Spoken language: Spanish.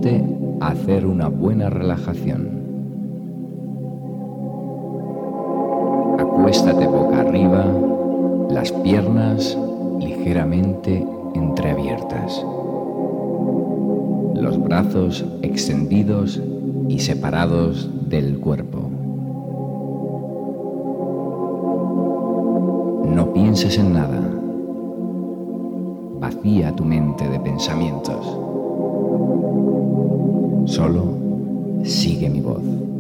Disponte a hacer una buena relajación. Acuéstate boca arriba, las piernas ligeramente entreabiertas, los brazos extendidos y separados del cuerpo. No pienses en nada. Vacía tu mente de pensamientos. Solo sigue mi voz.